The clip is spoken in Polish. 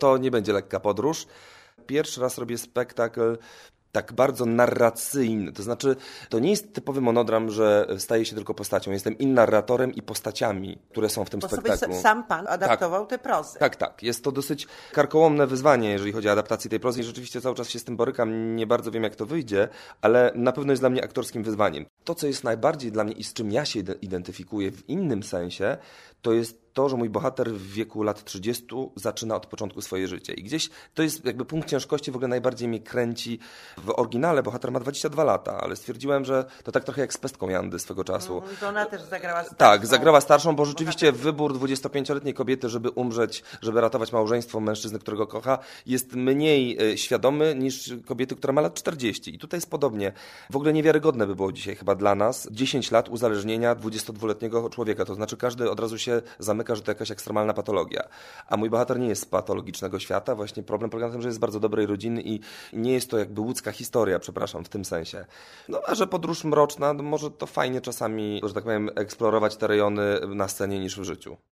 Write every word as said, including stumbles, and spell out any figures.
to nie będzie lekka podróż. Pierwszy raz robię spektakl tak bardzo narracyjny, to znaczy to nie jest typowy monodram, że staje się tylko postacią. Jestem i narratorem, i postaciami, które są w tym Bo spektaklu. sobie sam pan adaptował tak. tę prozę. Tak, tak. Jest to dosyć karkołomne wyzwanie, jeżeli chodzi o adaptację tej prozy i rzeczywiście cały czas się z tym borykam. Nie bardzo wiem, jak to wyjdzie, ale na pewno jest dla mnie aktorskim wyzwaniem. To, co jest najbardziej dla mnie i z czym ja się identyfikuję w innym sensie, to jest to, że mój bohater w wieku lat trzydziestu zaczyna od początku swoje życie. I gdzieś to jest jakby punkt ciężkości, w ogóle najbardziej mnie kręci. W oryginale bohater ma dwadzieścia dwa lata, ale stwierdziłem, że to tak trochę jak z Pestką Jandy swego czasu. Mm, to ona też zagrała starszą. Tak, zagrała starszą, bo rzeczywiście wybór dwudziestopięcioletniej kobiety, żeby umrzeć, żeby ratować małżeństwo mężczyzny, którego kocha, jest mniej świadomy niż kobiety, która ma lat czterdzieści. I tutaj jest podobnie. W ogóle niewiarygodne by było dzisiaj chyba dla nas dziesięć lat uzależnienia dwudziestodwuletniego człowieka. To znaczy każdy od razu się zamyka, że to jakaś ekstremalna patologia. A mój bohater nie jest z patologicznego świata. Właśnie problem polega na tym, że jest z bardzo dobrej rodziny i nie jest to jakby łódzka historia, przepraszam, w tym sensie. No a że podróż mroczna, no może to fajnie czasami, że tak powiem, eksplorować te rejony na scenie niż w życiu.